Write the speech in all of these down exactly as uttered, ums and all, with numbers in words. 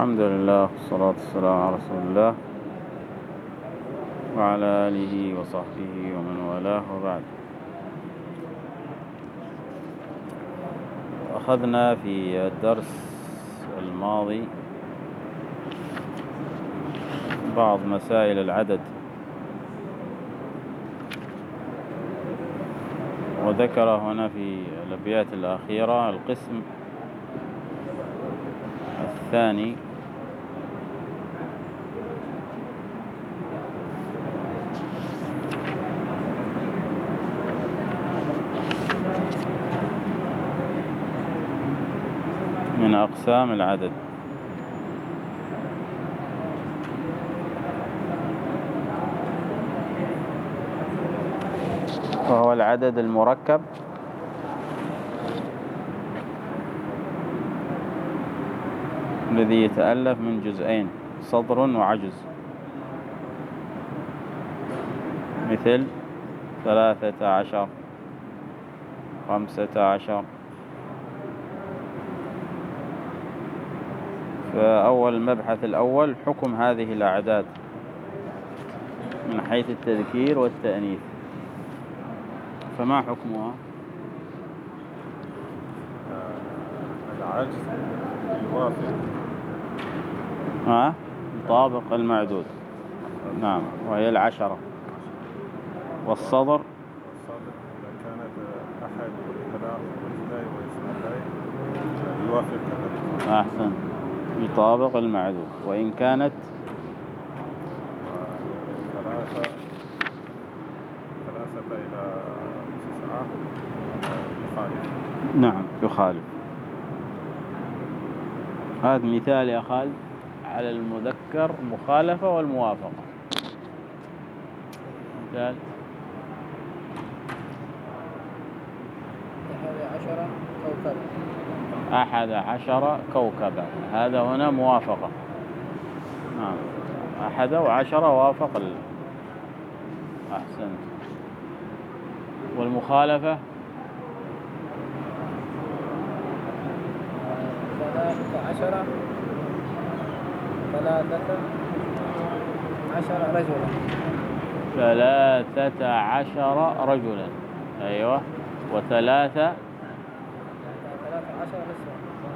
الحمد لله والصلاة والسلام على رسول الله وعلى آله وصحبه ومن والاه وبعد. أخذنا في الدرس الماضي بعض مسائل العدد، وذكر هنا في الأبيات الأخيرة القسم الثاني من أقسام العدد، وهو العدد المركب الذي يتألف من جزئين، صدر وعجز، مثل ثلاثة عشر، خمسة عشر. فأول المبحث الأول حكم هذه الأعداد من حيث التذكير والتأنيث، فما حكمها؟ العجز يوافق ها يطابق المعدود، نعم، وهي العشرة. والصدر الصادق إذا كانت أحد وثلاث واثنين واثنتين يوافق كذلك. أحسن، يطابق المعدود. وإن كانت ثلاثة ثلاثة إلى تسعة يخالف. نعم يخالف. هذا مثال يا خالد على المذكر مخالفة والموافقة. مثال أحد عشر كوكبا. أحد عشر كوكبا، هذا هنا موافقة. نعم، أحد وعشرة وافق ال... أحسن. والمخالفة ثلاثة عشر ثلاثة عشر رجلا. ثلاثة عشر رجلا، أيوة. وثلاثة ثلاثة عشر نسوة.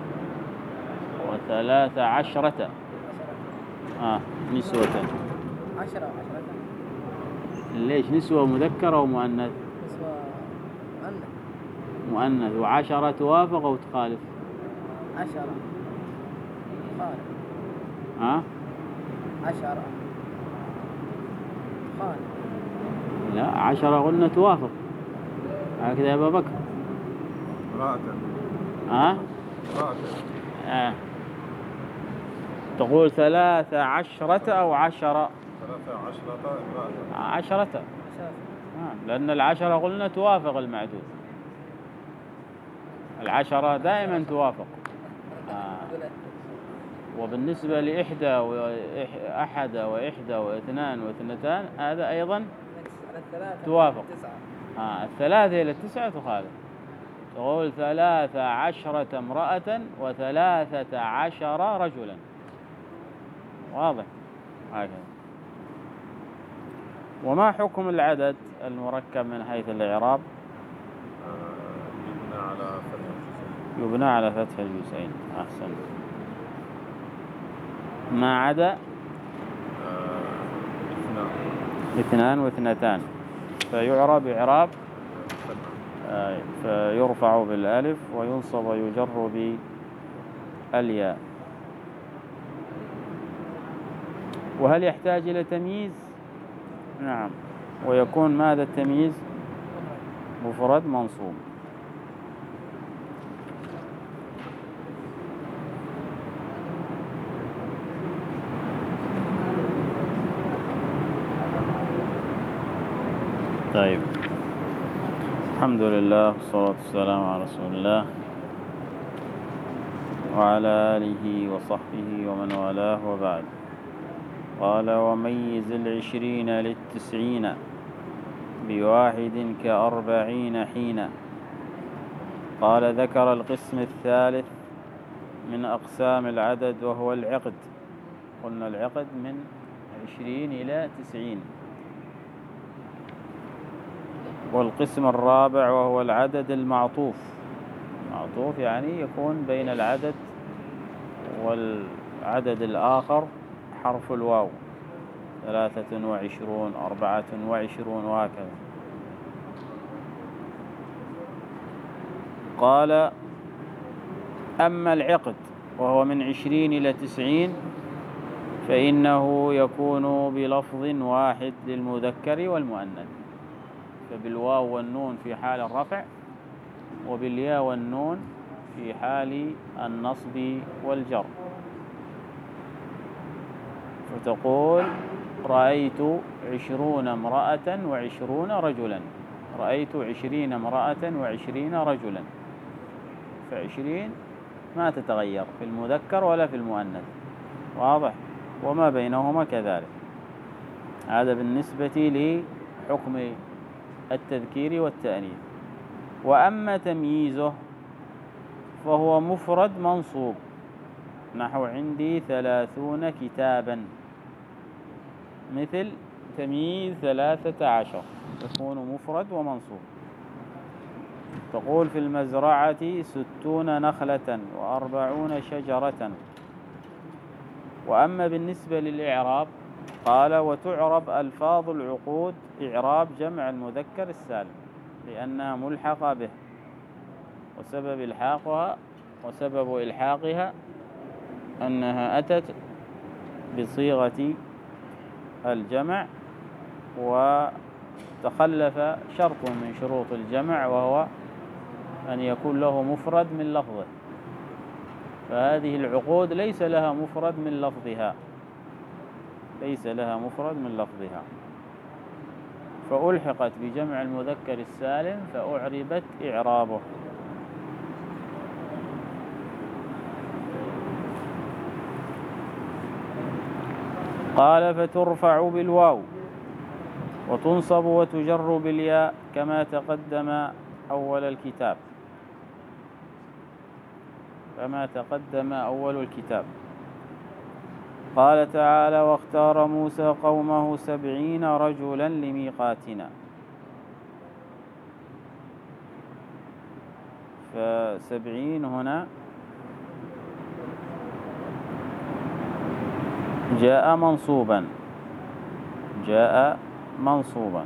وثلاثة عشرة آه نسوة. عشرة عشرة. ليش نسوة مذكرة ومؤنث؟ نسوة مؤنث. مؤنث. وعشرة توافق أو تخالف؟ عشرة خالف. ها؟ عشرة خالف. لا، عشرة قلنا توافق، هكذا يا أبا بكر. امرأة ها؟ امرأة آه. تقول ثلاثة عشرة أو عشرة؟ ثلاثة عشرة امرأة. عشرة. عشرة. آه. لأن العشرة قلنا توافق المعدود، العشرة دائما توافق. آه. وبالنسبة لإحدى وأحد وإحدى واثنان واثنتان هذا أيضا توافق. آه. الثلاثة إلى التسعة تخالف. تقول ثلاثة عشرة امرأة وثلاثة عشر رجلا، واضح هكذا. وما حكم العدد المركب من حيث الإعراب؟ يبنى على فتح الجزئين. يبنى على فتح الجزئين، أحسن. ما عدا اثنان اثنان واثنتان فيعرب إعراب آه فيرفع بالألف وينصب ويجر بالياء. وهل يحتاج إلى تمييز؟ نعم. ويكون ماذا التمييز؟ مفرد منصوب. طيب، الحمد لله والصلاة والسلام على رسول الله وعلى آله وصحبه ومن والاه وبعد. قال: وميز العشرين للتسعين بواحد كأربعين حين. قال: ذكر القسم الثالث من أقسام العدد وهو العقد. قلنا العقد من عشرين إلى تسعين. والقسم الرابع وهو العدد المعطوف. معطوف يعني يكون بين العدد والعدد الآخر حرف الواو، ثلاثة وعشرون، أربعة وعشرون، وهكذا. قال: أما العقد وهو من عشرين إلى تسعين فإنه يكون بلفظ واحد للمذكر والمؤنث، فبالواو والنون في حال الرفع، وبالياء والنون في حال النصب والجر. فتقول: رأيت عشرون امرأة وعشرون رجلا. رأيت عشرين امرأة وعشرين رجلا. فعشرين ما تتغير في المذكر ولا في المؤنث، واضح؟ وما بينهما كذلك. هذا بالنسبة لحكم التذكير والتأنيث. وأما تمييزه فهو مفرد منصوب، نحو عندي ثلاثون كتابا، مثل تمييز ثلاثة عشر، يكون مفرد ومنصوب. تقول: في المزرعة ستون نخلة وأربعون شجرة. وأما بالنسبة للإعراب قال: وتعرب ألفاظ العقود إعراب جمع المذكر السالم، لأنها ملحقة به، وسبب إلحاقها وسبب إلحاقها أنها أتت بصيغة الجمع، وتخلف شرط من شروط الجمع وهو أن يكون له مفرد من لفظه، فهذه العقود ليس لها مفرد من لفظها، ليس لها مفرد من لفظها، فألحقت بجمع المذكر السالم فأعربت إعرابه. قال: فترفع بالواو وتنصب وتجر بالياء كما تقدم أول الكتاب، كما تقدم أول الكتاب. قال تعالى: واختار موسى قومه سبعين رجلا لميقاتنا. فسبعين هنا جاء منصوبا، جاء منصوبا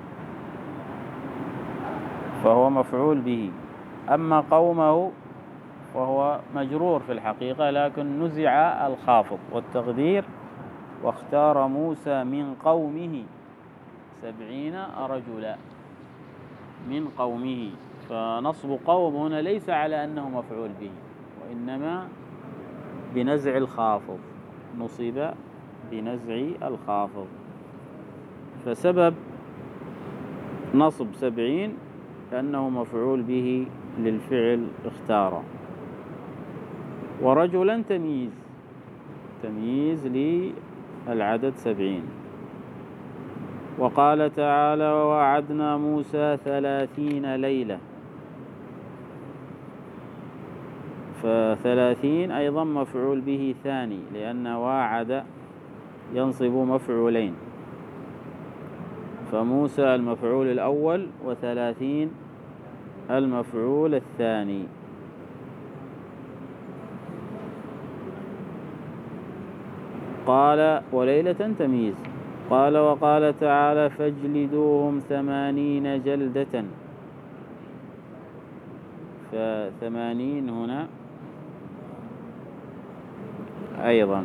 فهو مفعول به. أما قومه وهو مجرور في الحقيقة، لكن نزع الخافض، والتقدير: واختار موسى من قومه سبعين رجلا، من قومه. فنصب قوم هنا ليس على أنه مفعول به، وإنما بنزع الخافض، نصب بنزع الخافض. فسبب نصب سبعين لأنه مفعول به للفعل اختار. ورجلا تمييز، تمييز للعدد سبعين. وقال تعالى: ووعدنا موسى ثلاثين ليلة. فثلاثين أيضا مفعول به ثاني، لأن واعد ينصب مفعولين، فموسى المفعول الأول وثلاثين المفعول الثاني. قال: وليلة تمييز. قال: وقال تعالى: فاجلدوهم ثمانين جلدة. فثمانين هنا أيضا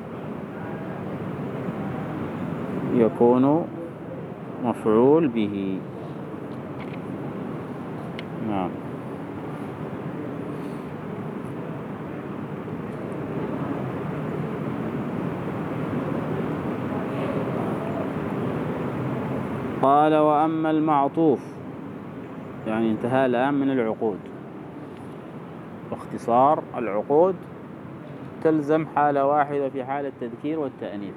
يكون مفعول به. نعم. قال: وأما المعطوف، يعني انتهى الآن من العقود. باختصار: العقود تلزم حالة واحدة في حال التذكير والتأنيث.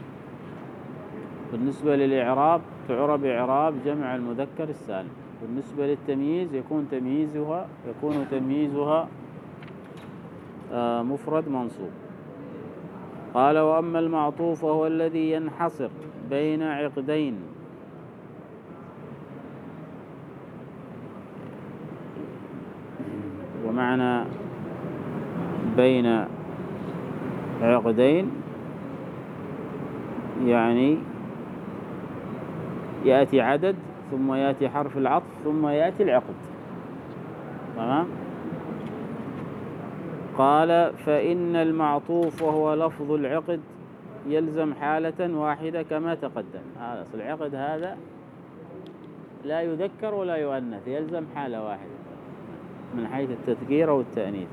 بالنسبة للإعراب تعرب إعراب جمع المذكر السالم. بالنسبة للتمييز يكون تمييزها يكون تمييزها آه مفرد منصوب. قال وأما المعطوف وهو الذي ينحصر بين عقدين ومعنى بين عقدين يعني يأتي عدد ثم يأتي حرف العطف ثم يأتي العقد. تمام. قال فإن المعطوف وهو لفظ العقد يلزم حالة واحدة كما تقدم. هذا العقد هذا لا يذكر ولا يؤنث، يلزم حالة واحدة من حيث التذكير أو التأنيث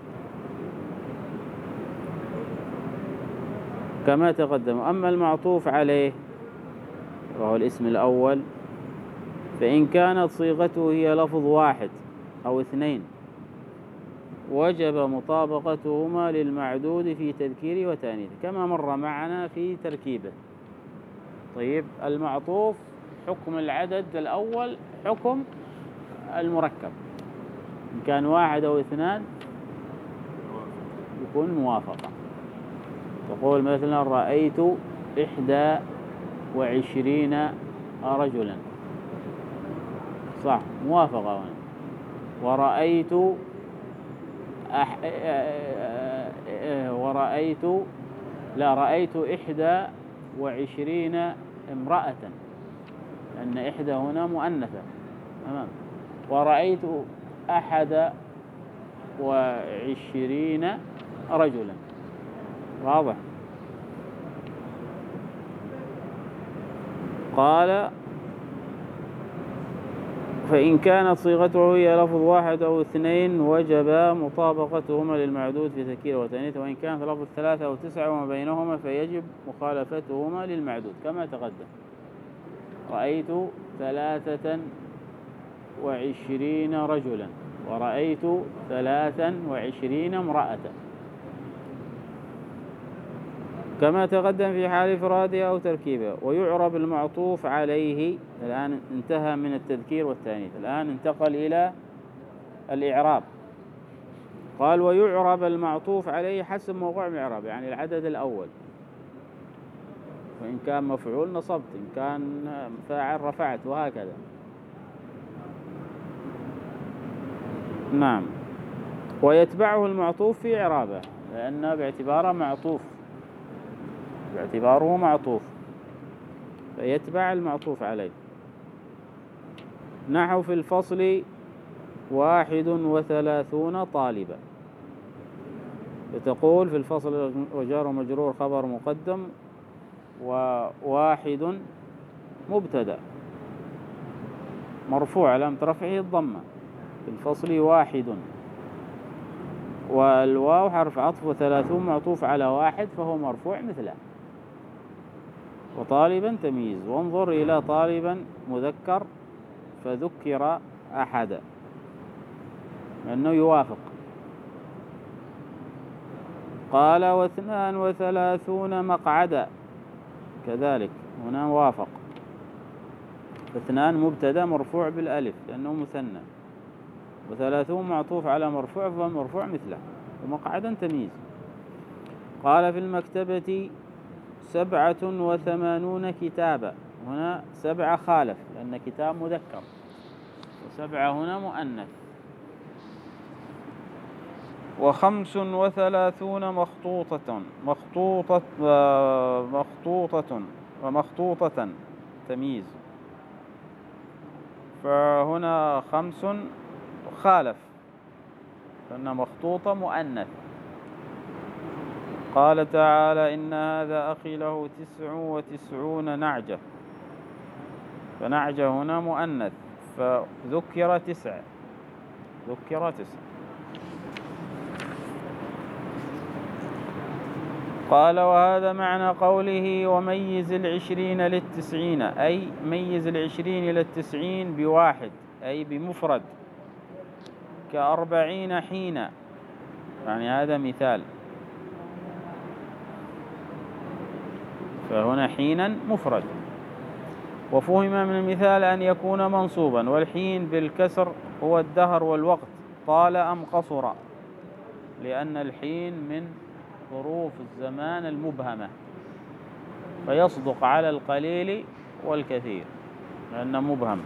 كما تقدم. أما المعطوف عليه وهو الاسم الأول فإن كانت صيغته هي لفظ واحد أو اثنين وجب مطابقتهما للمعدود في تذكير وتأنيث كما مر معنا في تركيبه. طيب المعطوف حكم العدد الأول حكم المركب، إن كان واحد أو اثنان يكون موافقة. تقول مثلا رأيت إحدى وعشرين رجلا، صح، موافقة هنا. ورأيت أح... ورأيت لا رأيت إحدى وعشرين امرأة، لأن إحدى هنا مؤنثة. تمام. ورأيت أحد وعشرين رجلا، واضح. قال فإن كانت صيغته هي لفظ واحد أو اثنين وجب مطابقتهما للمعدود في تذكير وتأنيث، وإن كانت لفظ ثلاثة أو تسعة وما بينهما فيجب مخالفتهما للمعدود كما تقدم. رأيت ثلاثة وعشرين رجلا ورأيت ثلاثا وعشرين امرأة كما تقدم في حال إفراده أو تركيبه. ويعرب المعطوف عليه، الآن انتهى من التذكير والتأنيث، الآن انتقل إلى الإعراب. قال ويعرب المعطوف عليه حسب موقع الإعراب، يعني العدد الأول، وإن كان مفعول نصبت، إن كان فاعل رفعت، وهكذا. نعم. ويتبعه المعطوف في إعرابه لأنه باعتباره معطوف، باعتباره معطوف فيتبع المعطوف عليه. نحو في الفصل واحد وثلاثون طالبا، فتقول في الفصل وجار ومجرور خبر مقدم وواحد مبتدأ مرفوع علامة رفعه الضمة. في الفصل واحد، والواو حرف عطف، وثلاثون معطوف على واحد فهو مرفوع مثله. وطالبا تمييز، وانظر إلى طالبا مذكر فذكر أحد لأنه يوافق. قال واثنان وثلاثون مقعدا كذلك هنا وافق. اثنان مبتدا مرفوع بالألف لأنه مثنى، وثلاثون معطوف على مرفوع فمرفوع مثله، ومقعدا تمييز. قال في المكتبة سبعة وثمانون كتابا، هنا سبعة خالف لأن كتاب مذكر، وسبعة هنا مؤنث. وخمس وثلاثون مخطوطة مخطوطة مخطوطة ومخطوطة تمييز، فهنا خمس خالف لأن مخطوطة مؤنث. قال تعالى إن هذا أخي له تسع وتسعون نعجة، فنعجة هنا مؤنث فذكر تسع، ذكر تسع. قال وهذا معنى قوله وميز العشرين للتسعين، أي ميز العشرين إلى التسعين بواحد أي بمفرد، كأربعين حين، يعني هذا مثال، فهنا حينا مفرد. وفهم من المثال أن يكون منصوبا، والحين بالكسر هو الدهر والوقت، طال أم قصر، لأن الحين من ظروف الزمان المبهمة، فيصدق على القليل والكثير لأنه مبهم.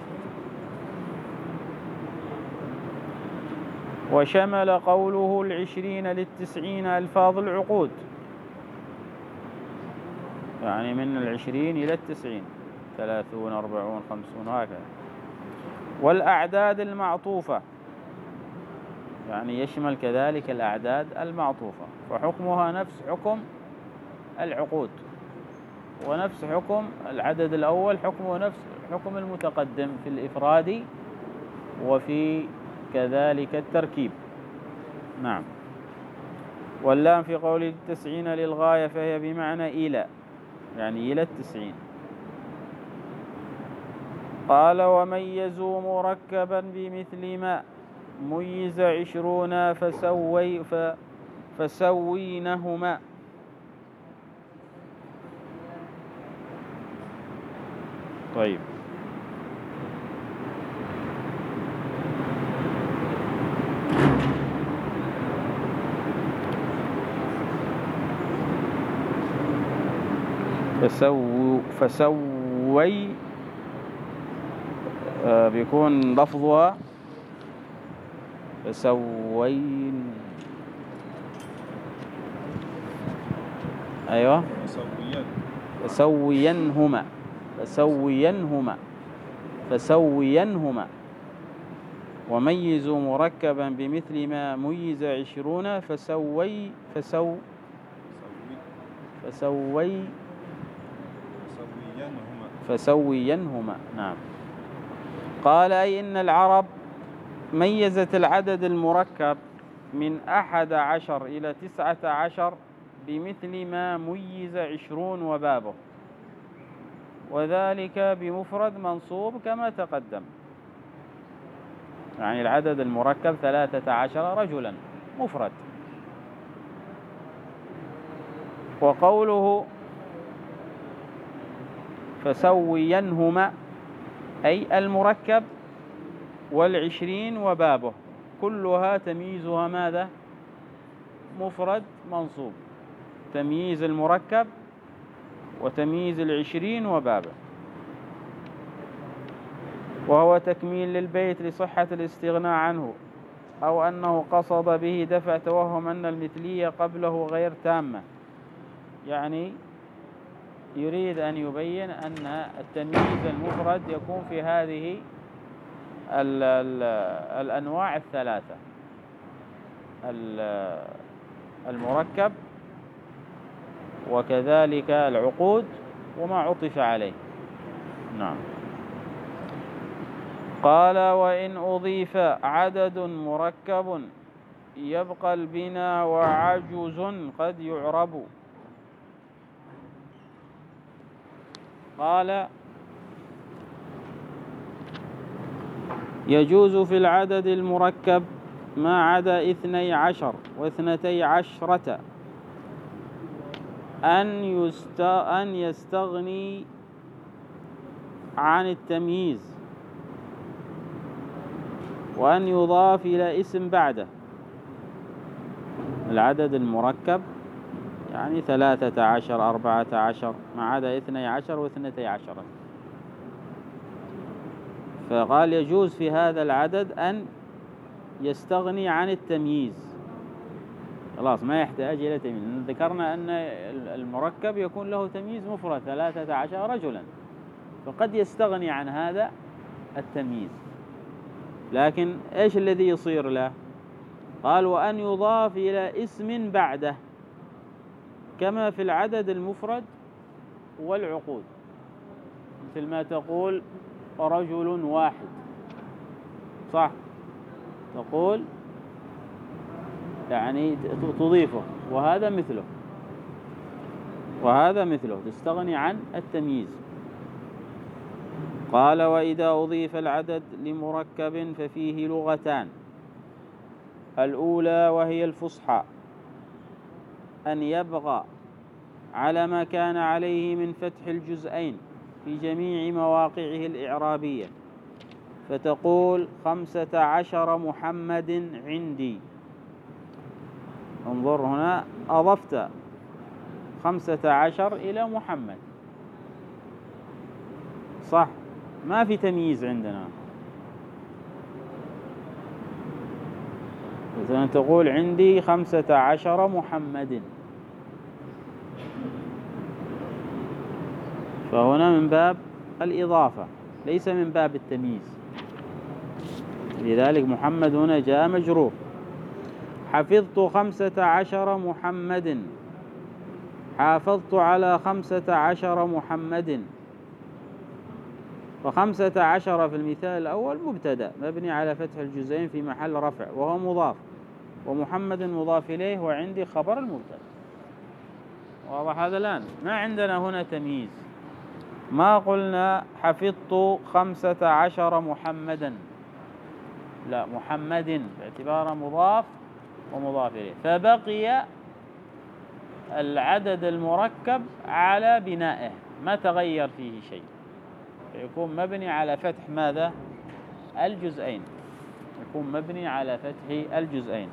وشمل قوله العشرين للتسعين ألفاظ العقود، يعني من العشرين إلى التسعين، ثلاثون أربعون خمسون وهكذا. والأعداد المعطوفة، يعني يشمل كذلك الأعداد المعطوفة، فحكمها نفس حكم العقود، ونفس حكم العدد الأول حكمه نفس حكم المتقدم في الإفراد وفي كذلك التركيب. نعم. واللام في قول التسعين للغاية فهي بمعنى إلى، يعني إلى التسعين. قال وميزوا مركبا بمثل ما ميز عشرون فسوي فسوينهما. طيب، فسو فسوي آه بيكون لفظها فسوين. أيوة، فسوينهما فسوينهما فسوينهما. وميزوا مركبا بمثل ما ميز عشرون فسوي فسو فسوي فسوينهما. نعم. قال أي إن العرب ميزت العدد المركب من أحد عشر إلى تسعة عشر بمثل ما ميز عشرون وبابه، وذلك بمفرد منصوب كما تقدم. يعني العدد المركب ثلاثة عشر رجلا مفرد. وقوله فسوينهما أي المركب والعشرين وبابه كلها تمييزها ماذا؟ مفرد منصوب، تمييز المركب وتمييز العشرين وبابه. وهو تكميل للبيت لصحة الاستغناء عنه، أو أنه قصد به دفع توهم أن المثلية قبله غير تامة، يعني يريد أن يبين أن التمييز المفرد يكون في هذه ال ال الأنواع الثلاثة: المركب وكذلك العقود وما عطف عليه. نعم. قال وإن أضيف عدد مركب يبقى البناء وعجز قد يعرب. قال يجوز في العدد المركب ما عدا اثني عشر واثنتي عشرة أن, يست... أن يستغني عن التمييز، وأن يضاف إلى اسم بعده. العدد المركب يعني ثلاثة عشر أربعة عشر ما عدا اثني عشر واثنتي عشرة. فقال يجوز في هذا العدد أن يستغني عن التمييز، خلاص ما يحتاج إلى تمييز. ذكرنا أن المركب يكون له تمييز مفرد ثلاثة عشر رجلا، فقد يستغني عن هذا التمييز، لكن إيش الذي يصير له؟ قال وأن يضاف إلى اسم بعده كما في العدد المفرد والعقود، مثل ما تقول رجل واحد، صح؟ تقول يعني تضيفه، وهذا مثله وهذا مثله، تستغني عن التمييز. قال وإذا أضيف العدد لمركب ففيه لغتان: الأولى وهي الفصحى أن يبغى على ما كان عليه من فتح الجزئين في جميع مواقعه الإعرابية، فتقول خمسة عشر محمد عندي، انظر هنا أضفت خمسة عشر إلى محمد، صح؟ ما في تمييز عندنا. مثلا تقول عندي خمسة عشر محمد، فهنا من باب الإضافة ليس من باب التمييز، لذلك محمد هنا جاء مجرور. حفظت خمسة عشر محمد، حافظت على خمسة عشر محمد. فخمسة عشر في المثال الأول مبتدأ مبني على فتح الجزئين في محل رفع وهو مضاف، ومحمد مضاف إليه، وعندي خبر المبتدأ. واضح هذا الآن؟ ما عندنا هنا تمييز، ما قلنا حفظت خمسة عشر محمدا، لا، محمد باعتباره مضاف ومضاف إليه، فبقي العدد المركب على بنائه ما تغير فيه شيء، يكون مبني على فتح ماذا؟ الجزئين، يكون مبني على فتح الجزئين.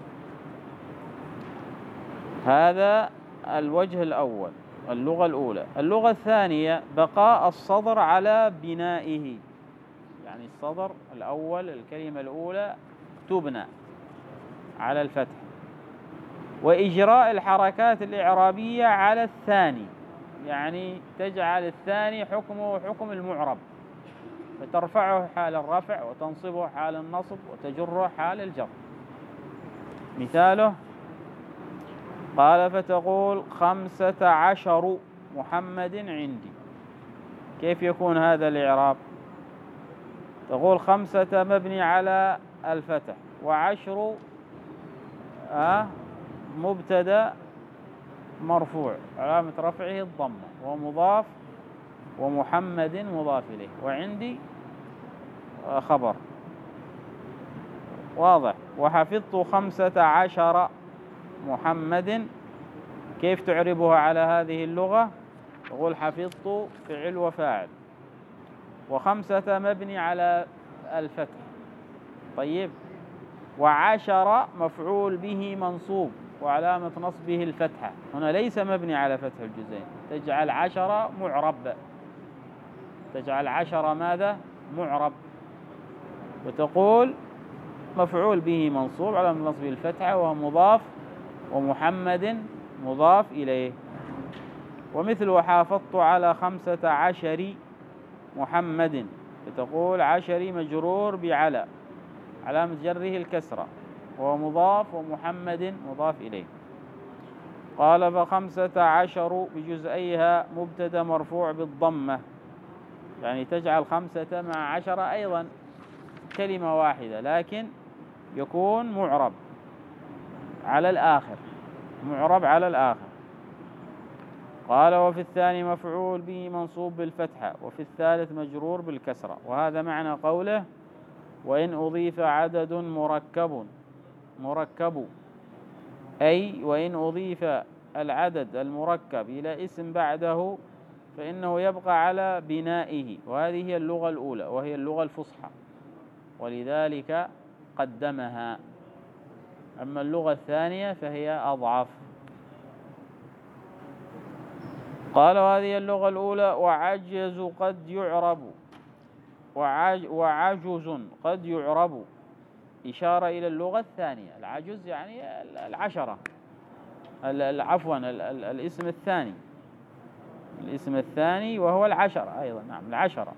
هذا الوجه الأول، اللغة الأولى. اللغة الثانية بقاء الصدر على بنائه، يعني الصدر الأول الكلمة الأولى تبنى على الفتح، وإجراء الحركات الإعرابية على الثاني، يعني تجعل الثاني حكمه حكم المعرب، فترفعه حال الرفع وتنصبه حال النصب وتجره حال الجر. مثاله قال فتقول خمسة عشر محمد عندي. كيف يكون هذا الإعراب؟ تقول خمسة مبني على الفتح، وعشر آه مبتدأ مرفوع علامة رفعه الضمة ومضاف، ومحمد مضاف إليه، وعندي خبر. واضح. وحفظت خمسة عشر محمد، كيف تعربها على هذه اللغة؟ تقول حفظت فعل وفاعل، وخمسة مبني على الفتح، طيب، وعشر مفعول به منصوب وعلامة نصبه الفتحة، هنا ليس مبني على فتح الجزئين، تجعل عشر معرب، تجعل عشر ماذا؟ معرب، وتقول مفعول به منصوب علامة نصبه الفتحة وهو مضاف، ومحمد مضاف إليه. ومثل وحافظت على خمسة عشر محمد، فتقول عشري مجرور بعلى علامة جره الكسرة وهو مضاف، ومحمد مضاف إليه. قال فخمسة عشر بجزئيها مبتدأ مرفوع بالضمة، يعني تجعل خمسة مع عشرة أيضا كلمة واحدة، لكن يكون معرب على الآخر، معرب على الآخر. قال وفي الثاني مفعول به منصوب بالفتحة، وفي الثالث مجرور بالكسرة. وهذا معنى قوله وإن أضيف عدد مركب، مركب أي وإن أضيف العدد المركب إلى اسم بعده فإنه يبقى على بنائه. وهذه هي اللغة الأولى وهي اللغة الفصحى، ولذلك قدمها. أما اللغة الثانية فهي أضعف. قال وهذه اللغة الأولى. وعجز قد يعرب، وعج وعجز قد يعرب، إشارة إلى اللغة الثانية. العجز يعني العشرة، عفوا الاسم الثاني، الاسم الثاني وهو العشرة أيضا، نعم العشرة،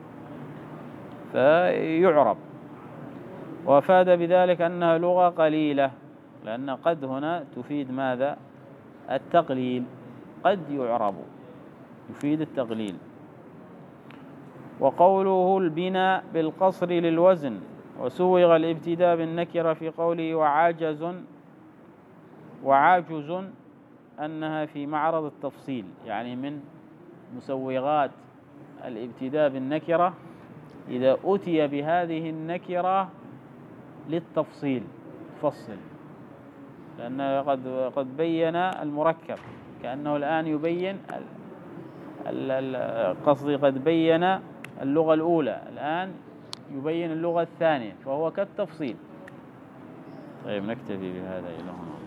فيعرب. وأفاد بذلك أنها لغة قليلة، لأن قد هنا تفيد ماذا؟ التقليل، قد يعرب يفيد التقليل. وقوله البناء بالقصر للوزن، وسوغ الابتداء بالنكرة في قوله وعاجز، وعاجز أنها في معرض التفصيل، يعني من مسوغات الابتداء بالنكرة إذا أتي بهذه النكرة للتفصيل فصل، لأنه قد قد بين المركب، كأنه الآن يبين قصدي قد بين اللغة الأولى، الآن يبين اللغة الثانية، فهو كالتفصيل. طيب نكتفي بهذا إلى هنا.